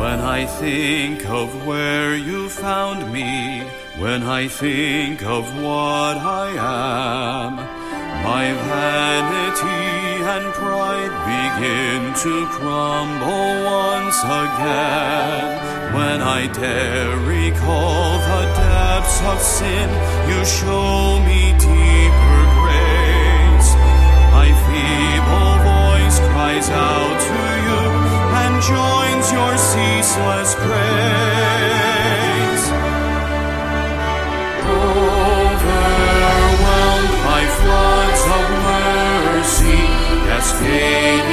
When I think of where you found me, when I think of what I am, my vanity and pride begin to crumble once again. When I dare recall the depths of sin, you show me deeper grace. My feeble voice cries out to you and joins your ceaseless praise. Overwhelmed by floods of mercy, cascading